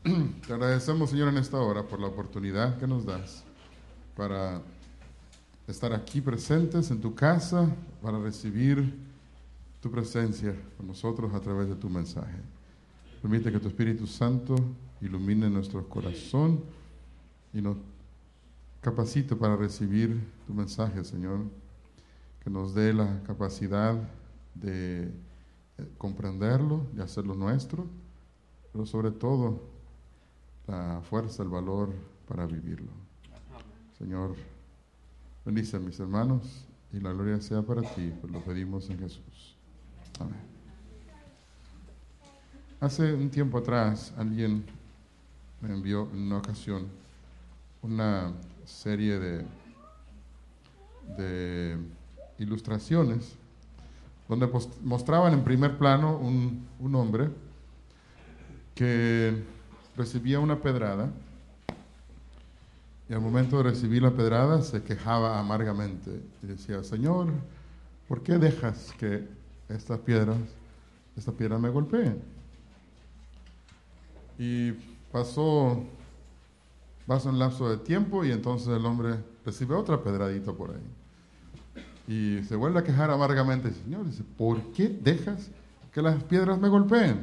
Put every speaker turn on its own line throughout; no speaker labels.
Te agradecemos, Señor, en esta hora por la oportunidad que nos das para estar aquí presentes en tu casa, para recibir tu presencia con nosotros a través de tu mensaje. Permite que tu Espíritu Santo ilumine nuestro corazón y nos capacite para recibir tu mensaje, Señor. Que nos dé la capacidad de comprenderlo, de hacerlo nuestro, pero sobre todo la fuerza, el valor para vivirlo. Señor, bendice a mis hermanos y la gloria sea para ti, pues lo pedimos en Jesús. Amén. Hace un tiempo atrás alguien me envió en una ocasión una serie de ilustraciones donde mostraban en primer plano un hombre que recibía una pedrada y al momento de recibir la pedrada se quejaba amargamente y decía: Señor, ¿por qué dejas que esta piedra me golpeen? Y pasó un lapso de tiempo y entonces el hombre recibe otra pedradita por ahí y se vuelve a quejar amargamente. Señor, dice, ¿por qué dejas que las piedras me golpeen?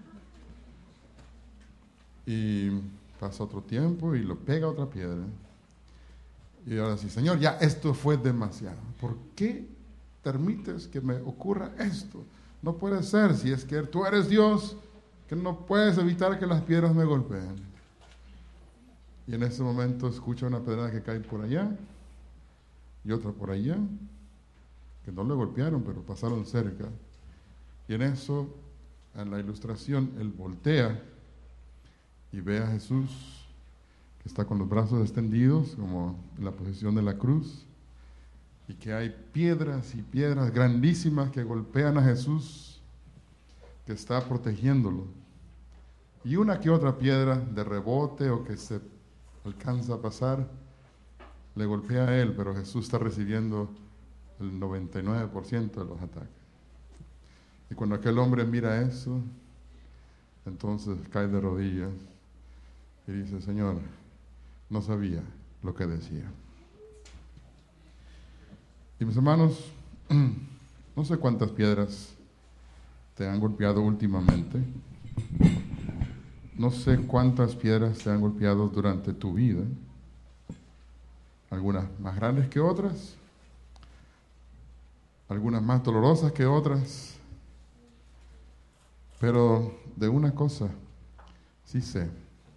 Y pasa otro tiempo y lo pega otra piedra. Y ahora dice, Señor, ya esto fue demasiado. ¿Por qué permites que me ocurra esto? No puede ser, si es que tú eres Dios, que no puedes evitar que las piedras me golpeen. Y en ese momento escucha una pedrada que cae por allá y otra por allá, que no le golpearon, pero pasaron cerca. Y en eso, en la ilustración, él voltea y ve a Jesús, que está con los brazos extendidos, como en la posición de la cruz, y que hay piedras y piedras grandísimas que golpean a Jesús, que está protegiéndolo. Y una que otra piedra de rebote o que se alcanza a pasar, le golpea a él, pero Jesús está recibiendo el 99% de los ataques. Y cuando aquel hombre mira eso, entonces cae de rodillas y dice, Señor, no sabía lo que decía. Y mis hermanos, no sé cuántas piedras te han golpeado últimamente. No sé cuántas piedras te han golpeado durante tu vida. Algunas más grandes que otras, algunas más dolorosas que otras. Pero de una cosa sí sé,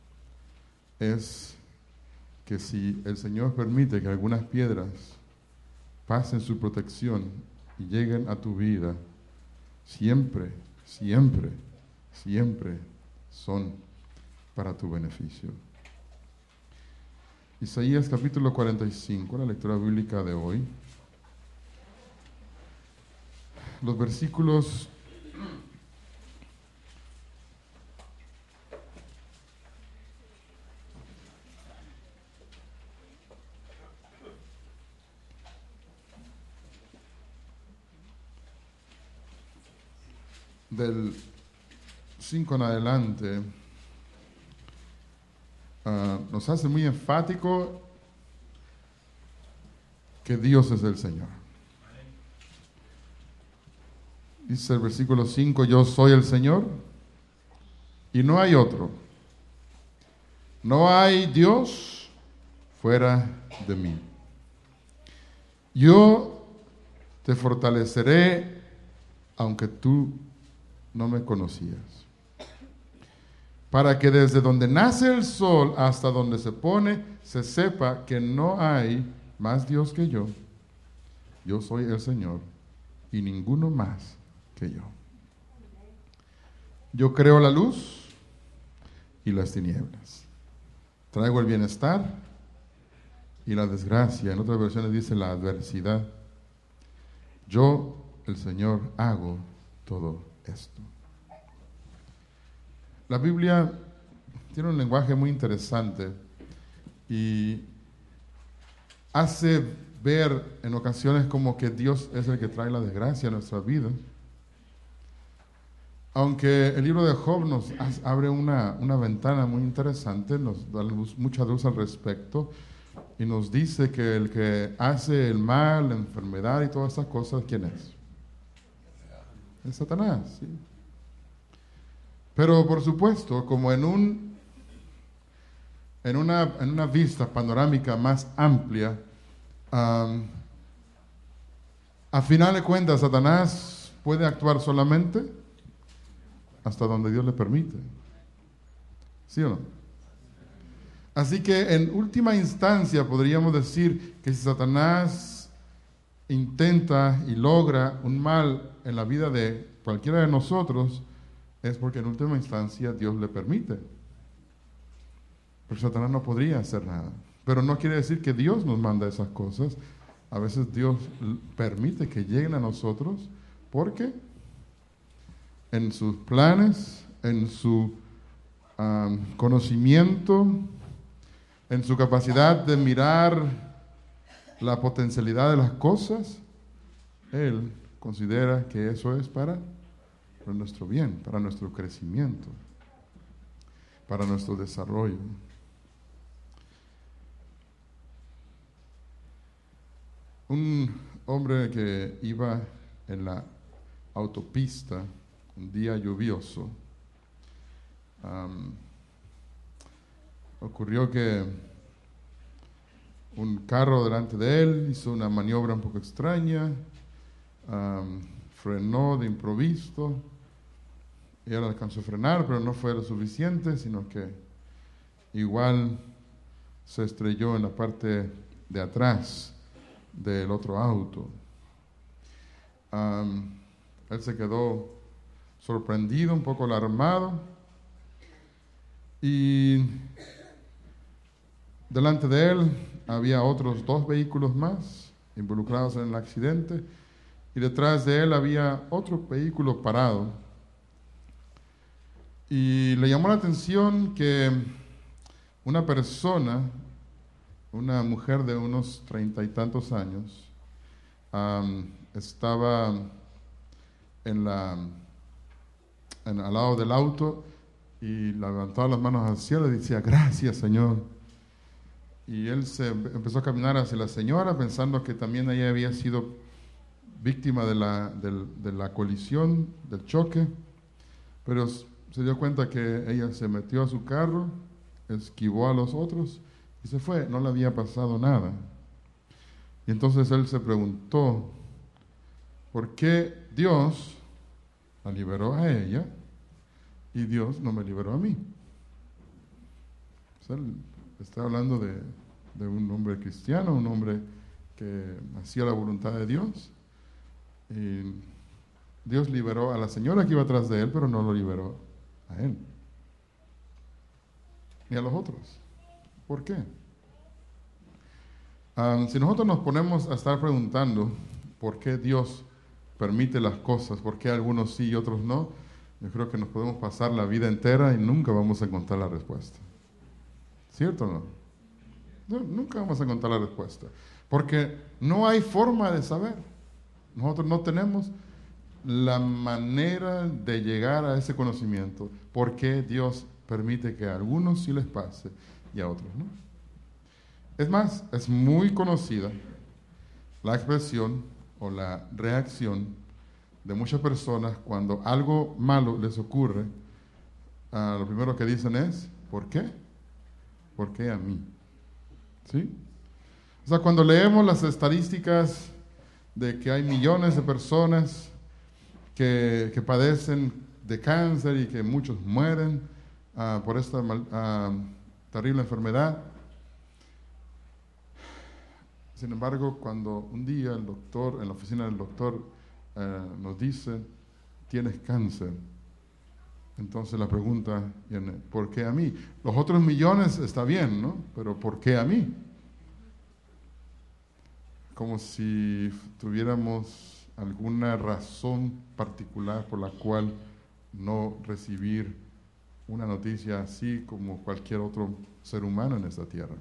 es que si el Señor permite que algunas piedras pasen su protección y lleguen a tu vida, siempre, siempre, siempre son para tu beneficio. Isaías capítulo 45, la lectura bíblica de hoy. Los versículos del 5 en adelante nos hace muy enfático que Dios es el Señor. Dice el versículo 5, yo soy el Señor y no hay otro. No hay Dios fuera de mí. Yo te fortaleceré aunque tú no me conocías, para que desde donde nace el sol hasta donde se pone, se sepa que no hay más Dios que yo. Yo soy el Señor y ninguno más que yo. Yo creo la luz y las tinieblas. Traigo el bienestar y la desgracia. En otras versiones dice la adversidad. Yo, el Señor, hago todo esto. La Biblia tiene un lenguaje muy interesante y hace ver en ocasiones como que Dios es el que trae la desgracia a nuestra vida, Aunque el libro de Job nos abre una ventana muy interesante, nos da mucha luz al respecto y nos dice que el que hace el mal, la enfermedad y todas esas cosas, ¿quién es? Es Satanás, ¿sí? Pero por supuesto, como en una vista panorámica más amplia, am, a final de cuentas, Satanás puede actuar solamente hasta donde Dios le permite. ¿Sí o no? Así que en última instancia podríamos decir que si Satanás intenta y logra un mal en la vida de cualquiera de nosotros, es porque en última instancia Dios le permite. Pero Satanás no podría hacer nada. Pero no quiere decir que Dios nos manda esas cosas. A veces Dios permite que lleguen a nosotros porque en sus planes, en su conocimiento, en su capacidad de mirar la potencialidad de las cosas, Él considera que eso es para nuestro bien, para nuestro crecimiento, para nuestro desarrollo. Un hombre que iba en la autopista un día lluvioso, ocurrió que un carro delante de él hizo una maniobra un poco extraña, frenó de improviso, y él alcanzó a frenar, pero no fue lo suficiente, sino que igual se estrelló en la parte de atrás del otro auto. Él se quedó sorprendido, un poco alarmado, y delante de él había otros 2 vehículos más involucrados en el accidente, y detrás de él había otro vehículo parado. Y le llamó la atención que una persona, una mujer de unos 30 y tantos años, estaba al lado del auto y levantaba las manos al cielo y decía: gracias, Señor. Y él empezó a caminar hacia la señora pensando que también ella había sido víctima de la colisión, del choque, pero se dio cuenta que ella se metió a su carro, esquivó a los otros y se fue, no le había pasado nada. Y entonces él se preguntó, ¿por qué Dios la liberó a ella y Dios no me liberó a mí? O sea, él está hablando de un hombre cristiano, un hombre que hacía la voluntad de Dios. Y Dios liberó a la señora que iba atrás de él, pero no lo liberó a él, ni a los otros. ¿Por qué? Si nosotros nos ponemos a estar preguntando por qué Dios permite las cosas, por qué algunos sí y otros no, yo creo que nos podemos pasar la vida entera y nunca vamos a encontrar la respuesta. ¿Cierto o no? No, nunca vamos a encontrar la respuesta, porque no hay forma de saber. Nosotros no tenemos la manera de llegar a ese conocimiento, por qué Dios permite que a algunos sí les pase y a otros no. Es más, es muy conocida la expresión o la reacción de muchas personas cuando algo malo les ocurre. Lo primero que dicen es: ¿por qué? ¿Por qué a mí? ¿Sí? O sea, cuando leemos las estadísticas de que hay millones de personas que padecen de cáncer y que muchos mueren por esta terrible enfermedad. Sin embargo, cuando un día el doctor, en la oficina del doctor, nos dice: tienes cáncer, entonces la pregunta viene: ¿por qué a mí? Los otros millones está bien, ¿no? Pero ¿por qué a mí? Como si tuviéramos alguna razón particular por la cual no recibir una noticia así como cualquier otro ser humano en esta tierra.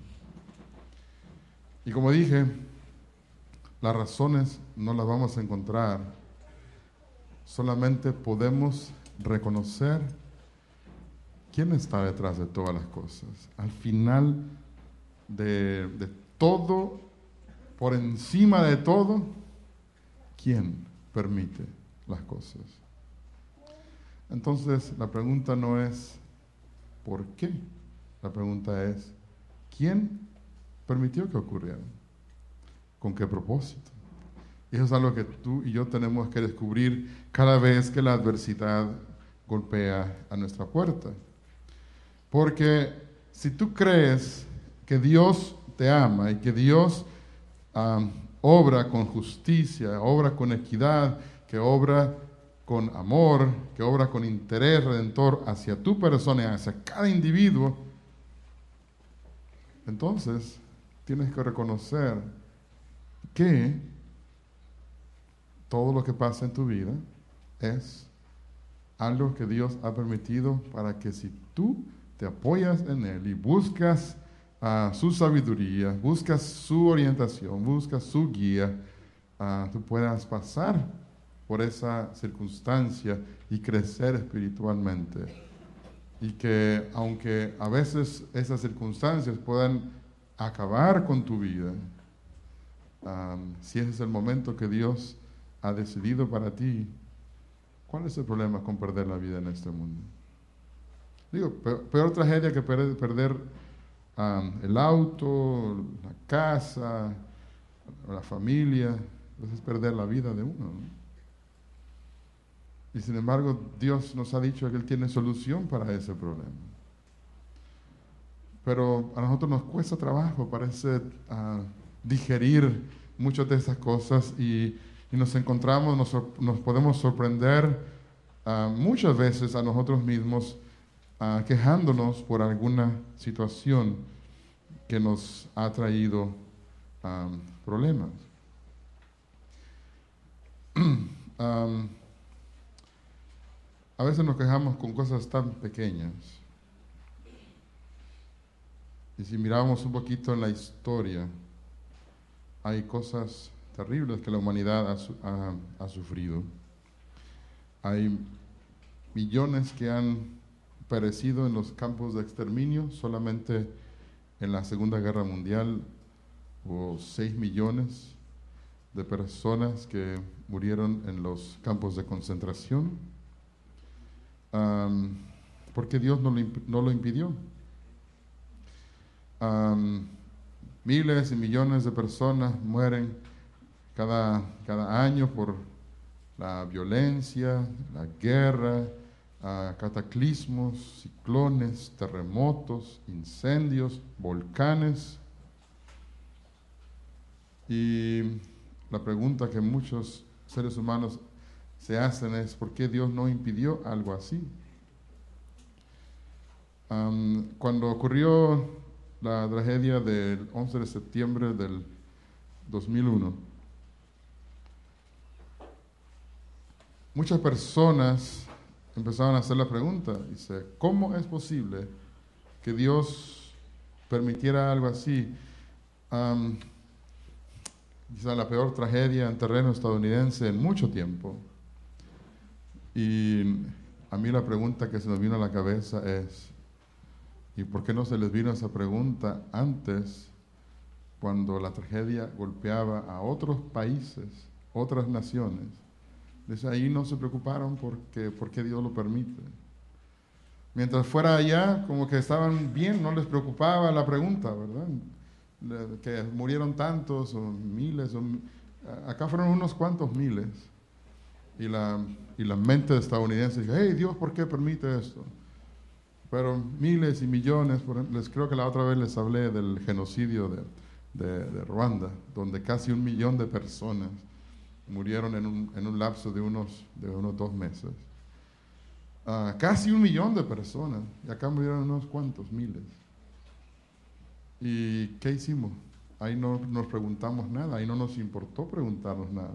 Y como dije, las razones no las vamos a encontrar, solamente podemos reconocer quién está detrás de todas las cosas. Al final de todo, por encima de todo, ¿quién permite las cosas? Entonces, la pregunta no es ¿por qué? La pregunta es ¿quién permitió que ocurriera? ¿Con qué propósito? Y eso es algo que tú y yo tenemos que descubrir cada vez que la adversidad golpea a nuestra puerta. Porque si tú crees que Dios te ama y que Dios obra con justicia, obra con equidad, que obra con amor, que obra con interés redentor hacia tu persona y hacia cada individuo, entonces tienes que reconocer que todo lo que pasa en tu vida es algo que Dios ha permitido para que si tú te apoyas en Él y buscas su sabiduría, buscas su orientación, buscas su guía, tú puedas pasar por esa circunstancia y crecer espiritualmente. Y que aunque a veces esas circunstancias puedan acabar con tu vida, si ese es el momento que Dios ha decidido para ti, ¿cuál es el problema con perder la vida en este mundo? Digo, peor tragedia que perder el auto, la casa, la familia, pues es perder la vida de uno, ¿no? Y sin embargo, Dios nos ha dicho que Él tiene solución para ese problema. Pero a nosotros nos cuesta trabajo, parece, digerir muchas de esas cosas y nos encontramos, nos podemos sorprender muchas veces a nosotros mismos quejándonos por alguna situación que nos ha traído problemas. A veces nos quejamos con cosas tan pequeñas. Y si miramos un poquito en la historia, hay cosas terribles que la humanidad ha sufrido. Hay millones que han perecido en los campos de exterminio. Solamente en la Segunda Guerra Mundial hubo 6 millones de personas que murieron en los campos de concentración. Porque Dios no lo impidió. Miles y millones de personas mueren cada año por la violencia, la guerra, cataclismos, ciclones, terremotos, incendios, volcanes. Y la pregunta que muchos seres humanos se hacen es ¿por qué Dios no impidió algo así? Cuando ocurrió la tragedia del 11 de septiembre del 2001, muchas personas empezaron a hacer la pregunta, dice, ¿cómo es posible que Dios permitiera algo así? Quizá la peor tragedia en terreno estadounidense en mucho tiempo. Y a mí la pregunta que se nos vino a la cabeza es, ¿y por qué no se les vino esa pregunta antes, cuando la tragedia golpeaba a otros países, otras naciones? Dice, ahí no se preocuparon por qué Dios lo permite. Mientras fuera allá, como que estaban bien, no les preocupaba la pregunta, ¿verdad? Que murieron tantos o miles, acá fueron unos cuantos miles. Y la mente estadounidense dice, hey, Dios, ¿por qué permite esto? Pero miles y millones, creo que la otra vez les hablé del genocidio de Ruanda, donde casi 1 millón de personas murieron en un lapso de unos 2 meses. Casi 1 millón de personas, y acá murieron unos cuantos miles. ¿Y qué hicimos? Ahí no nos preguntamos nada, ahí no nos importó preguntarnos nada.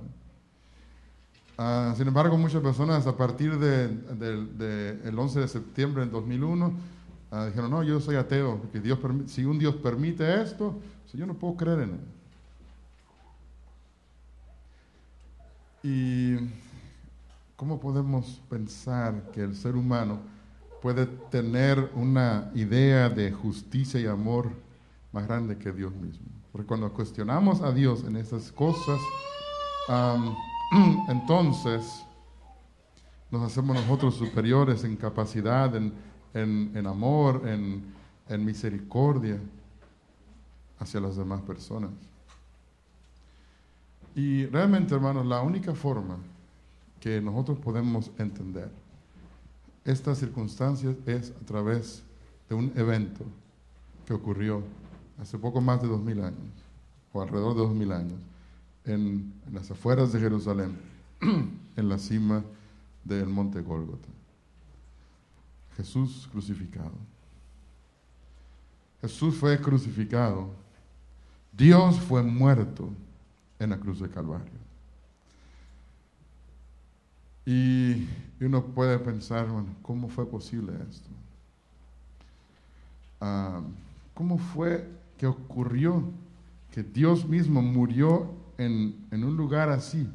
Sin embargo, muchas personas a partir del 11 de septiembre del 2001 dijeron, no, yo soy ateo, porque si un Dios permite esto, yo no puedo creer en él. Y ¿Cómo podemos pensar que el ser humano puede tener una idea de justicia y amor más grande que Dios mismo? Porque cuando cuestionamos a Dios en esas cosas, entonces nos hacemos nosotros superiores en capacidad, en amor, en misericordia hacia las demás personas. Y realmente, hermanos, la única forma que nosotros podemos entender estas circunstancias es a través de un evento que ocurrió hace poco más de 2000 años, o alrededor de 2000 años, en las afueras de Jerusalén, en la cima del monte Gólgota. Jesús crucificado. Jesús fue crucificado. Dios fue muerto en la cruz de Calvario. Y uno puede pensar, bueno, ¿cómo fue posible esto? ¿Cómo fue que ocurrió que Dios mismo murió en un lugar así?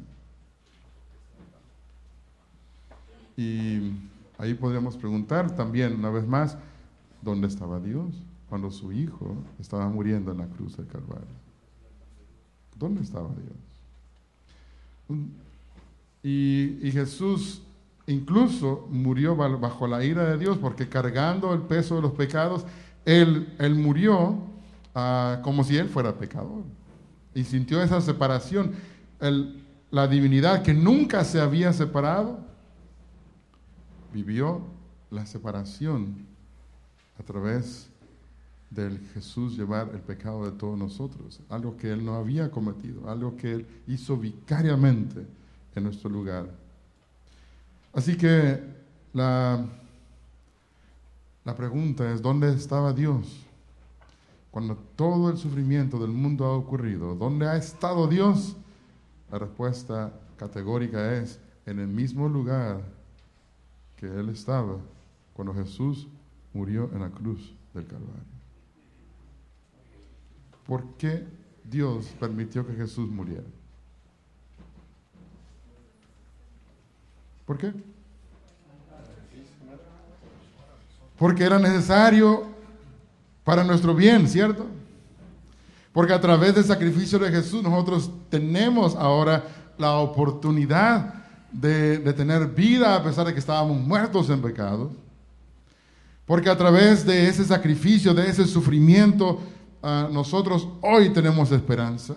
Y ahí podríamos preguntar también, una vez más, ¿dónde estaba Dios cuando su Hijo estaba muriendo en la cruz del Calvario? ¿Dónde estaba Dios? Y Jesús incluso murió bajo la ira de Dios, porque cargando el peso de los pecados, Él murió como si Él fuera pecador. Y sintió esa separación. La divinidad que nunca se había separado, vivió la separación a través del Jesús llevar el pecado de todos nosotros, algo que Él no había cometido, algo que Él hizo vicariamente en nuestro lugar. Así que la pregunta es, ¿dónde estaba Dios cuando todo el sufrimiento del mundo ha ocurrido? ¿Dónde ha estado Dios? La respuesta categórica es, en el mismo lugar que Él estaba cuando Jesús murió en la cruz del Calvario. ¿Por qué Dios permitió que Jesús muriera? ¿Por qué? Porque era necesario para nuestro bien, ¿cierto? Porque a través del sacrificio de Jesús nosotros tenemos ahora la oportunidad de tener vida a pesar de que estábamos muertos en pecado. Porque a través de ese sacrificio, de ese sufrimiento, nosotros hoy tenemos esperanza.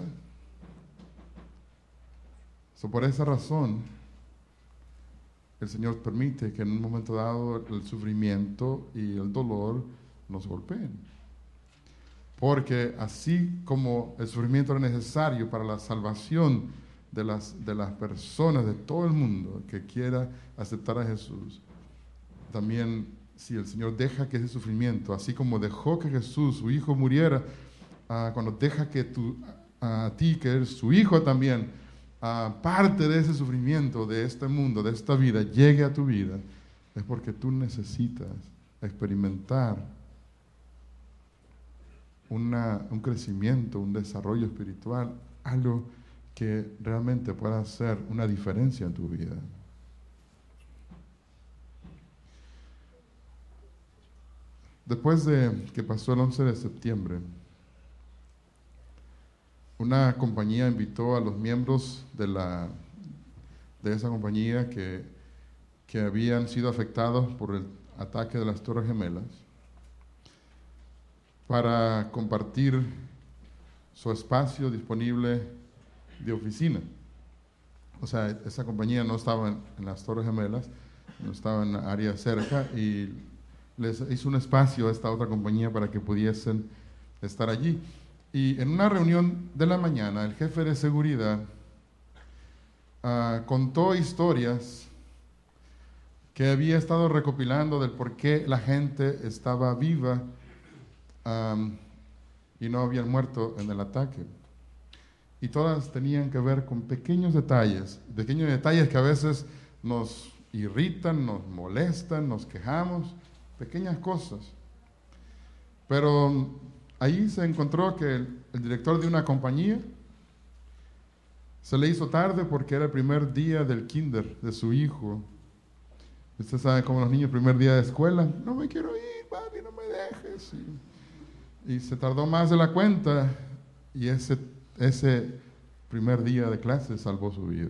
Por esa razón, el Señor permite que en un momento dado el sufrimiento y el dolor nos golpeen. Porque así como el sufrimiento era necesario para la salvación de las personas de todo el mundo que quiera aceptar a Jesús, también si el Señor deja que ese sufrimiento, así como dejó que Jesús, su Hijo, muriera, cuando deja que a ti, que eres su Hijo también, parte de ese sufrimiento, de este mundo, de esta vida, llegue a tu vida, es porque tú necesitas experimentar un crecimiento, un desarrollo espiritual, algo que realmente pueda hacer una diferencia en tu vida. Después de que pasó el 11 de septiembre, una compañía invitó a los miembros de esa compañía que habían sido afectados por el ataque de las Torres Gemelas para compartir su espacio disponible de oficina. O sea, esa compañía no estaba en las Torres Gemelas, no estaba en la área cerca, y les hizo un espacio a esta otra compañía para que pudiesen estar allí. Y en una reunión de la mañana, el jefe de seguridad contó historias que había estado recopilando del por qué la gente estaba viva y no habían muerto en el ataque. Y todas tenían que ver con pequeños detalles que a veces nos irritan, nos molestan, nos quejamos, pequeñas cosas. Pero ahí se encontró que el director de una compañía Se le hizo tarde porque era el primer día del kinder de su hijo. Usted sabe cómo los niños, primer día de escuela, no me quiero ir, papi, no me dejes. Y se tardó más de la cuenta y ese primer día de clase salvó su vida.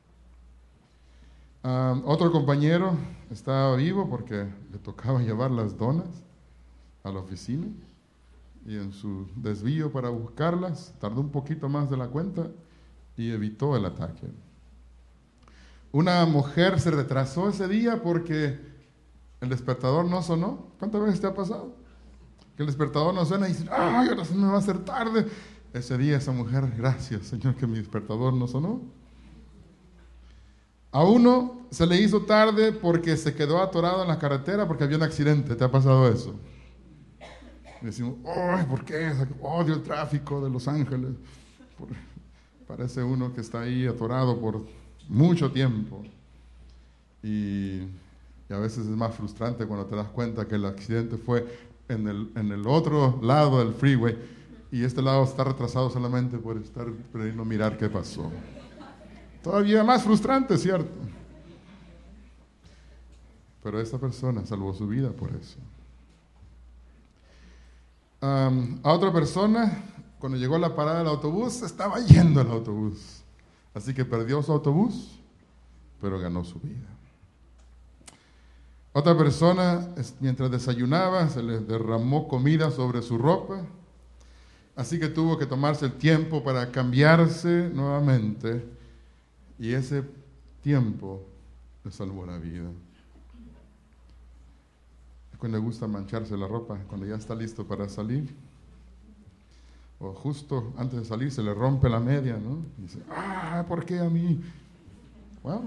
Otro compañero estaba vivo porque le tocaba llevar las donas a la oficina y en su desvío para buscarlas tardó un poquito más de la cuenta y evitó el ataque. Una mujer se retrasó ese día porque el despertador no sonó. ¿Cuántas veces te ha pasado? Que el despertador no suena y dice, ¡ay, ahora se me va a hacer tarde! Ese día esa mujer, gracias Señor que mi despertador no sonó. A uno se le hizo tarde porque se quedó atorado en la carretera porque había un accidente. ¿Te ha pasado eso? Y decimos, ¡ay, por qué! Odio el tráfico de Los Ángeles. Parece uno que está ahí atorado por mucho tiempo. Y a veces es más frustrante cuando te das cuenta que el accidente fue en el otro lado del freeway y este lado está retrasado solamente por estar queriendo mirar qué pasó. Todavía más frustrante, ¿cierto? Pero esta persona salvó su vida por eso. A otra persona, cuando llegó a la parada del autobús, estaba yendo el autobús. Así que perdió su autobús, pero ganó su vida. Otra persona, mientras desayunaba, se le derramó comida sobre su ropa, así que tuvo que tomarse el tiempo para cambiarse nuevamente, y ese tiempo le salvó la vida. Cuando le gusta mancharse la ropa, cuando ya está listo para salir, o justo antes de salir se le rompe la media, ¿no? Y dice, ¿por qué a mí? Wow.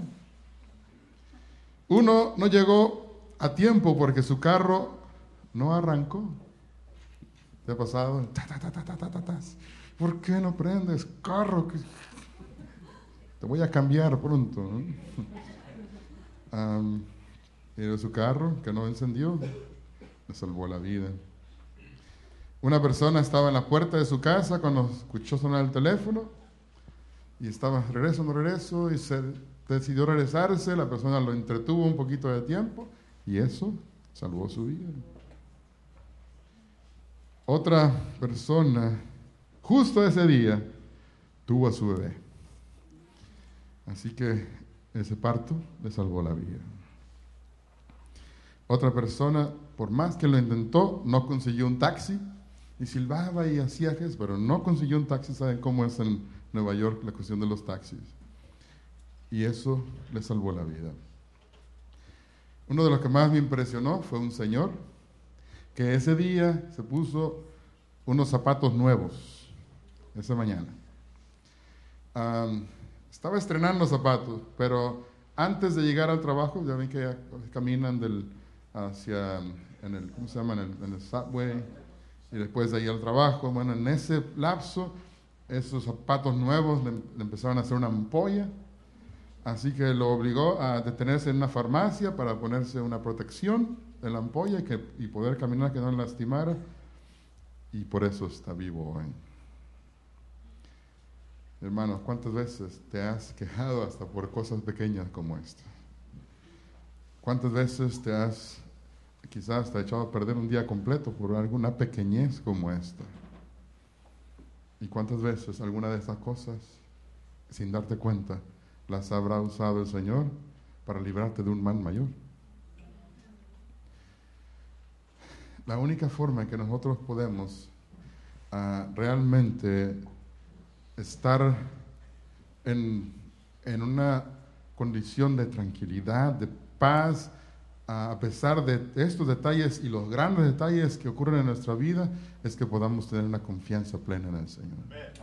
Uno no llegó a tiempo porque su carro no arrancó. ¿Te ha pasado? ¿Por qué no prendes carro? Te voy a cambiar pronto, ¿no? Y su carro que no encendió le salvó la vida. Una persona estaba en la puerta de su casa cuando escuchó sonar el teléfono y estaba regreso y se decidió regresarse. La persona lo entretuvo un poquito de tiempo y eso salvó su vida. Otra persona, justo ese día, tuvo a su bebé. Así que ese parto le salvó la vida. Otra persona, por más que lo intentó, no consiguió un taxi y silbaba y hacía gestos, pero no consiguió un taxi. ¿Saben cómo es en Nueva York la cuestión de los taxis? Y eso le salvó la vida. Uno de los que más me impresionó fue un señor que ese día se puso unos zapatos nuevos, esa mañana. Estaba estrenando zapatos, pero antes de llegar al trabajo, ya ven que caminan hacia, ¿cómo se llama? En el subway, y después de ahí al trabajo. Bueno, en ese lapso, esos zapatos nuevos le empezaron a hacer una ampolla, así que lo obligó a detenerse en una farmacia para ponerse una protección en la ampolla y poder caminar, que no le lastimara, y por eso está vivo hoy. Hermanos, ¿cuántas veces te has quejado hasta por cosas pequeñas como esta? ¿Cuántas veces quizás te has echado a perder un día completo por alguna pequeñez como esta? ¿Y cuántas veces alguna de estas cosas, sin darte cuenta, las habrá usado el Señor para librarte de un mal mayor? La única forma en que nosotros podemos realmente estar en una condición de tranquilidad, de paz, a pesar de estos detalles y los grandes detalles que ocurren en nuestra vida, es que podamos tener una confianza plena en el Señor.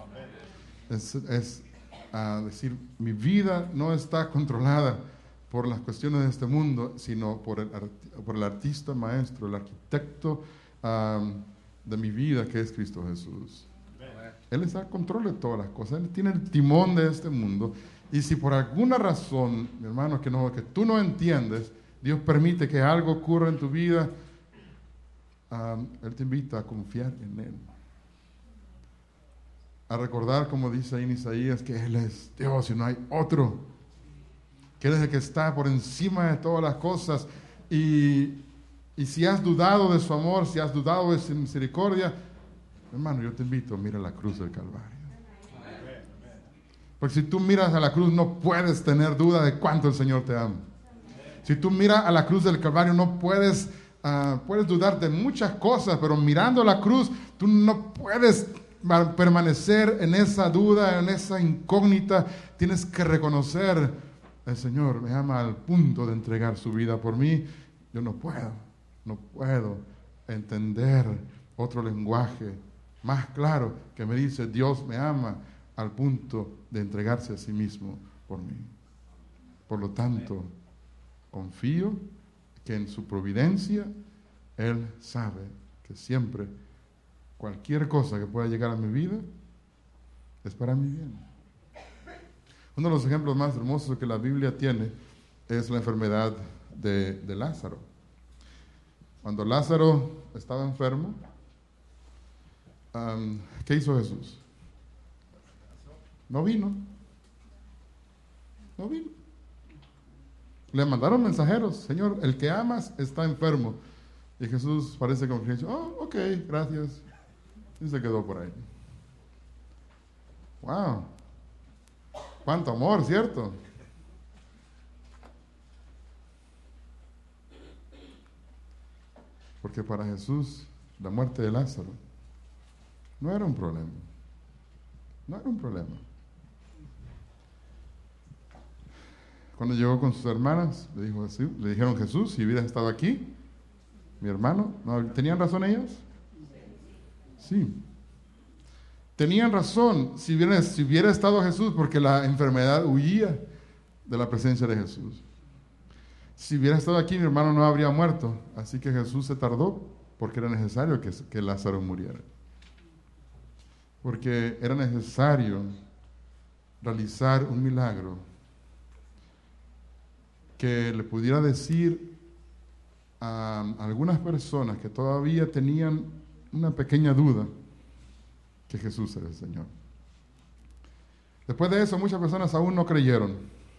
Es decir, mi vida no está controlada por las cuestiones de este mundo, sino por el artista maestro, el arquitecto de mi vida, que es Cristo Jesús. Él está al control de todas las cosas. Él tiene el timón de este mundo. Y si por alguna razón, mi hermano, que tú no entiendes, Dios permite que algo ocurra en tu vida, Él te invita a confiar en Él. a recordar, como dice ahí en Isaías, que Él es Dios y no hay otro, que Él es el que está por encima de todas las cosas. Y si has dudado de su amor, si has dudado de su misericordia, hermano, yo te invito, mira la cruz del Calvario. Porque si tú miras a la cruz, no puedes tener duda de cuánto el Señor te ama. Si tú miras a la cruz del Calvario, no puedes dudar de muchas cosas, pero mirando la cruz, tú no puedes permanecer en esa duda, en esa incógnita. Tienes que reconocer, el Señor me ama al punto de entregar su vida por mí. Yo no puedo entender otro lenguaje más claro que me dice, Dios me ama al punto de entregarse a sí mismo por mí. Por lo tanto, confío que en su providencia Él sabe que siempre cualquier cosa que pueda llegar a mi vida es para mi bien. Uno de los ejemplos más hermosos que la Biblia tiene es la enfermedad de Lázaro. Cuando Lázaro estaba enfermo, ¿qué hizo Jesús? No vino. Le mandaron mensajeros, Señor, el que amas está enfermo. Y Jesús parece como que dice, oh, ok, gracias. Y se quedó por ahí. Wow. Cuánto amor, ¿cierto? Porque para Jesús la muerte de Lázaro no era un problema. No era un problema. Cuando llegó con sus hermanas, le dijeron, Jesús, si hubieras estado aquí, mi hermano, ¿no? ¿Tenían razón ellas? Sí. Tenían razón si hubiera estado Jesús, porque la enfermedad huía de la presencia de Jesús. Si hubiera estado aquí, mi hermano no habría muerto. Así que Jesús se tardó porque era necesario que Lázaro muriera. Porque era necesario realizar un milagro que le pudiera decir a algunas personas que todavía tenían una pequeña duda que Jesús era el Señor. Después de eso, muchas personas aún no creyeron.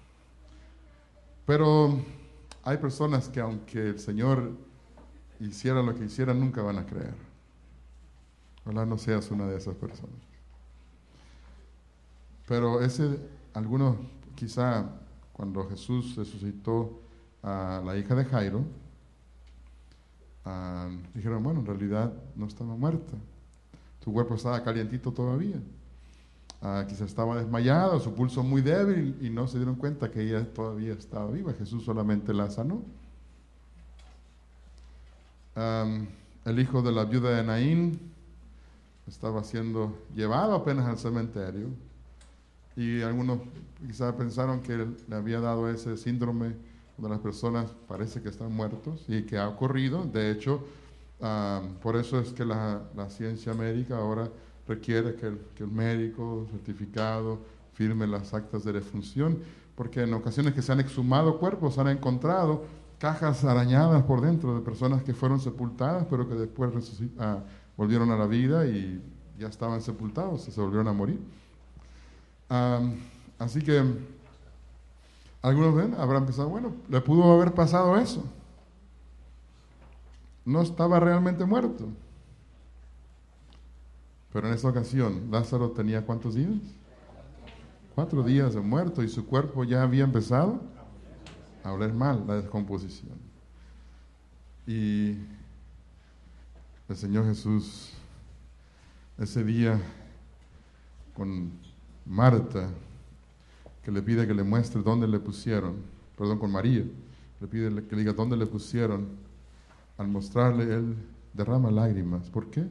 Pero hay personas que aunque el Señor hiciera lo que hiciera, nunca van a creer. Ojalá no seas una de esas personas. Pero algunos quizá cuando Jesús resucitó a la hija de Jairo, dijeron, bueno, en realidad no estaba muerta. Su cuerpo estaba calientito todavía. Quizá estaba desmayada, su pulso muy débil y no se dieron cuenta que ella todavía estaba viva. Jesús solamente la sanó. El hijo de la viuda de Naín estaba siendo llevado apenas al cementerio y algunos quizás pensaron que le había dado ese síndrome donde las personas parece que están muertos y que ha ocurrido. De hecho, por eso es que la ciencia médica ahora requiere que el médico certificado firme las actas de defunción, porque en ocasiones que se han exhumado cuerpos, han encontrado cajas arañadas por dentro de personas que fueron sepultadas, pero que después volvieron a la vida y ya estaban sepultados, se volvieron a morir. Así que algunos habrán pensado, bueno, le pudo haber pasado eso. No estaba realmente muerto. Pero en esta ocasión, Lázaro tenía ¿cuántos días? 4 días de muerto y su cuerpo ya había empezado a oler mal, la descomposición. Y el Señor Jesús, ese día, con Marta, que le pide que le muestre dónde le pusieron, con María, le pide que le diga dónde le pusieron, al mostrarle, él derrama lágrimas. ¿Por qué?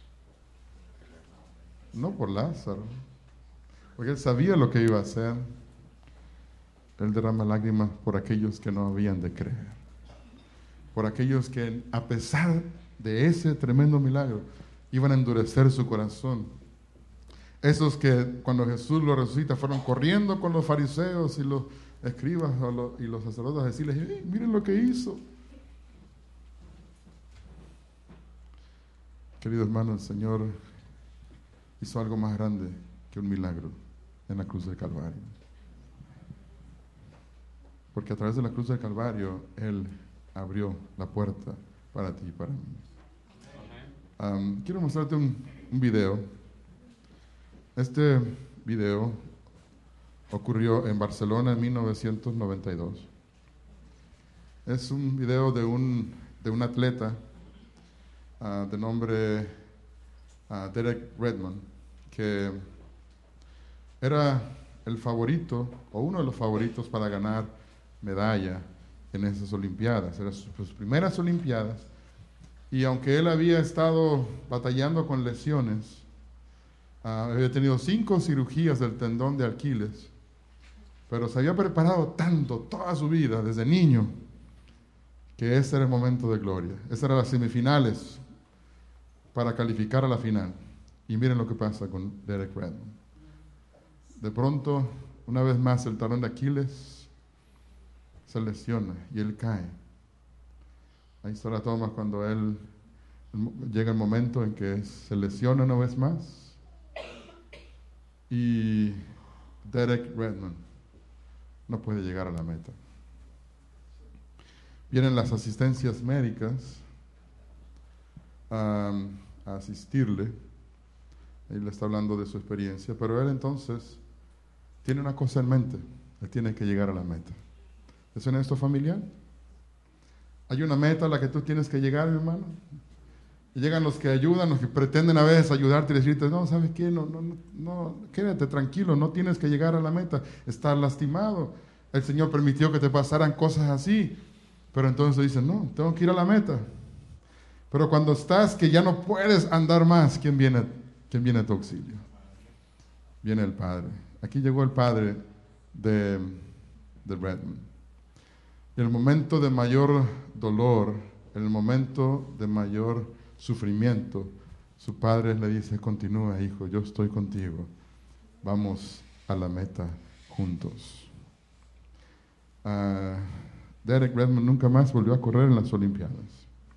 No por Lázaro, porque él sabía lo que iba a hacer. Él derrama lágrimas por aquellos que no habían de creer, por aquellos que a pesar de ese tremendo milagro iban a endurecer su corazón. Esos que cuando Jesús lo resucita fueron corriendo con los fariseos y los escribas y los sacerdotes a decirles, miren lo que hizo. Querido hermano, el Señor hizo algo más grande que un milagro en la cruz del Calvario. Porque a través de la cruz del Calvario, Él abrió la puerta para ti y para mí. Quiero mostrarte un video. Este video ocurrió en Barcelona en 1992. Es un video de un atleta de nombre Derek Redmond, que era el favorito, o uno de los favoritos para ganar medalla en esas Olimpiadas. Eran sus primeras Olimpiadas, y aunque él había estado batallando con lesiones, había tenido 5 cirugías del tendón de Aquiles, pero se había preparado tanto toda su vida, desde niño, que ese era el momento de gloria. Esas eran las semifinales para calificar a la final. Y miren lo que pasa con Derek Redmond. De pronto, una vez más, el talón de Aquiles se lesiona y él cae. Ahí está la toma cuando llega el momento en que se lesiona una vez más. Y Derek Redmond no puede llegar a la meta. Vienen las asistencias médicas a asistirle. Él le está hablando de su experiencia, pero él entonces tiene una cosa en mente: él tiene que llegar a la meta. ¿Es en esto familiar? Hay una meta a la que tú tienes que llegar, mi hermano. Y llegan los que ayudan, los que pretenden a veces ayudarte y decirte: no, ¿sabes qué? No, quédate tranquilo, no tienes que llegar a la meta. Estás lastimado. El Señor permitió que te pasaran cosas así. Pero entonces dicen: no, tengo que ir a la meta. Pero cuando estás que ya no puedes andar más, ¿quién viene a tu auxilio? Viene el Padre. Aquí llegó el Padre de Redmond. En el momento de mayor dolor, en el momento de mayor sufrimiento, su Padre le dice: continúa, hijo, yo estoy contigo. Vamos a la meta juntos. Derek Redmond nunca más volvió a correr en las Olimpiadas.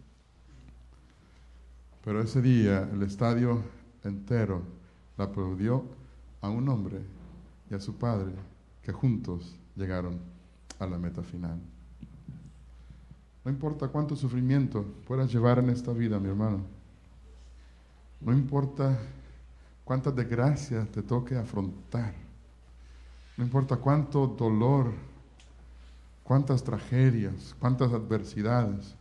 Pero ese día el estadio entero le aplaudió a un hombre y a su padre, que juntos llegaron a la meta final. No importa cuánto sufrimiento puedas llevar en esta vida, mi hermano. No importa cuántas desgracias te toque afrontar. No importa cuánto dolor, cuántas tragedias, cuántas adversidades.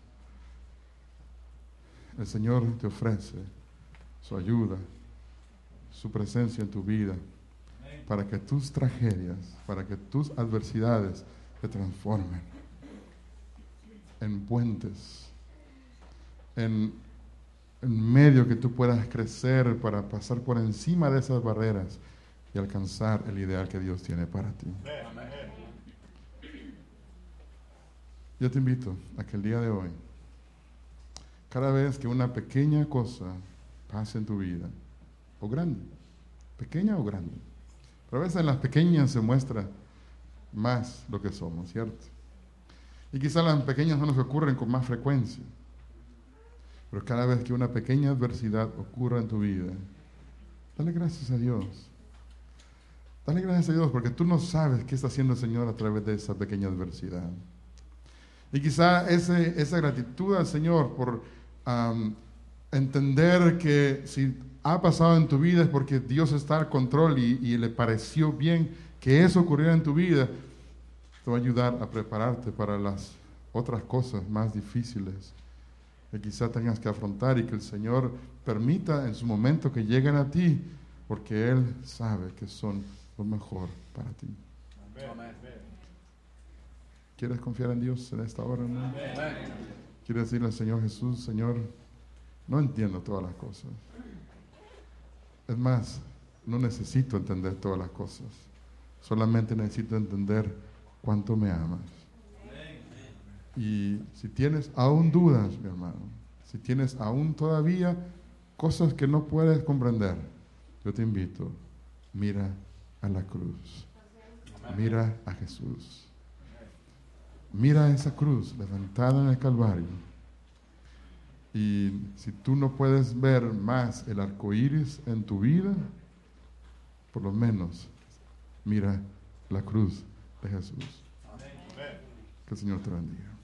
El Señor te ofrece su ayuda, su presencia en tu vida, para que tus tragedias, para que tus adversidades se transformen en puentes, en medio que tú puedas crecer para pasar por encima de esas barreras y alcanzar el ideal que Dios tiene para ti. Yo te invito a que el día de hoy, cada vez que una pequeña cosa pase en tu vida, o grande, pequeña o grande, pero a veces en las pequeñas se muestra más lo que somos, ¿cierto? Y quizás las pequeñas no nos ocurren con más frecuencia, pero cada vez que una pequeña adversidad ocurra en tu vida, dale gracias a Dios. Dale gracias a Dios, porque tú no sabes qué está haciendo el Señor a través de esa pequeña adversidad. Y quizá esa gratitud al Señor por entender que si ha pasado en tu vida es porque Dios está al control y le pareció bien que eso ocurriera en tu vida, te va a ayudar a prepararte para las otras cosas más difíciles que quizá tengas que afrontar, y que el Señor permita en su momento que lleguen a ti, porque Él sabe que son lo mejor para ti. Amén. ¿Quieres confiar en Dios en esta hora, hermano? ¿Quieres decirle al Señor Jesús: Señor, no entiendo todas las cosas? Es más, no necesito entender todas las cosas. Solamente necesito entender cuánto me amas. Y si tienes aún dudas, mi hermano, si tienes aún todavía cosas que no puedes comprender, yo te invito: mira a la cruz. Mira a Jesús. Mira esa cruz levantada en el Calvario. Y si tú no puedes ver más el arco iris en tu vida, por lo menos mira la cruz de Jesús. Que el Señor te bendiga.